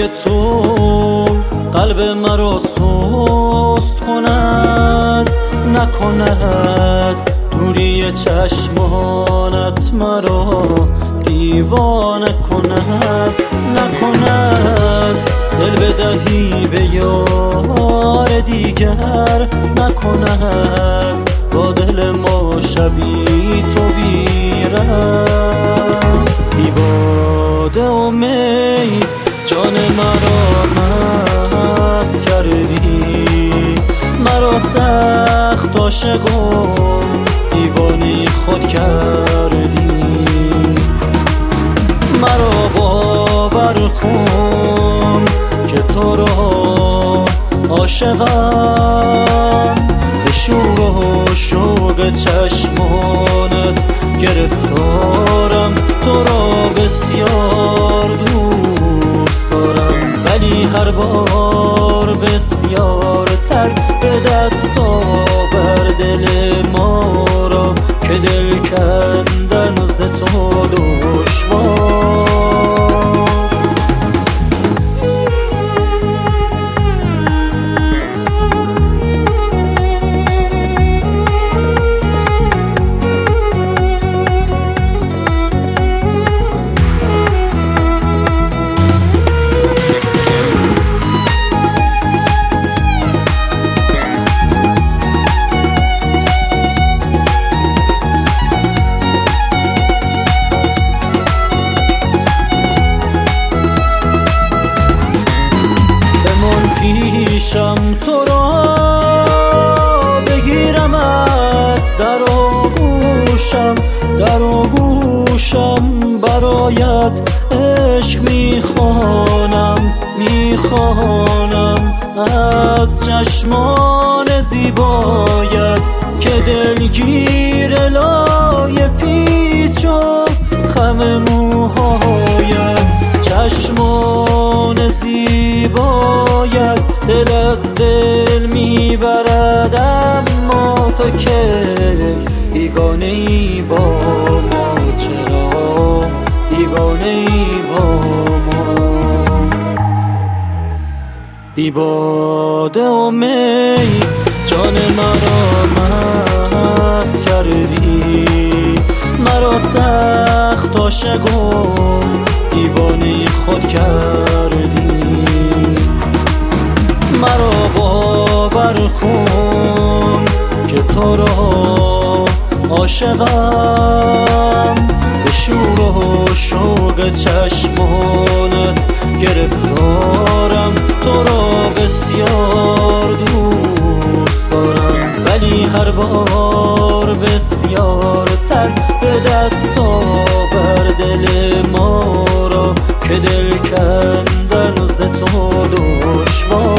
روی تو قلب مرا سست کند، نکند دوری چشمانت مرا دیوانه کند، نکند دل بدهی به یار دیگر، نکند با دل ما شوی تو بی‌رحم. بی باده و می جان مرا مست کردی، مرا سخت عاشق و دیوانه خود کردی. مرا باور کن که تو را عاشقم، به شور و شوق چشمانت گرفتارم، تو را بسیار دوست دارم، ولی هر بار بسیارتر به دست آور دل ما را که دل کندن ز تو دشوار. پیشم تو را بگیرمت در آغوشم، برایت عشق میخوانم از چشمان زیبایت که دلگیر لای پیچ و خم موهایت. چشمان زیبایت دل از دل میبرد، اما تو که بیگانه ای با ما، چرا بیگانه ای با ما. بی باده و می جان مرا مست کردی، مرا سخت عاشق و دیوانه خود کردی. مرا باور کن که تو را عاشقم، به شور و شوق چشمانت گرفتارم، تو را بسیار دوست دارم، ولی هر بار بسیارتر به دست آور دل ما را که دل کندن ز تو دشوار.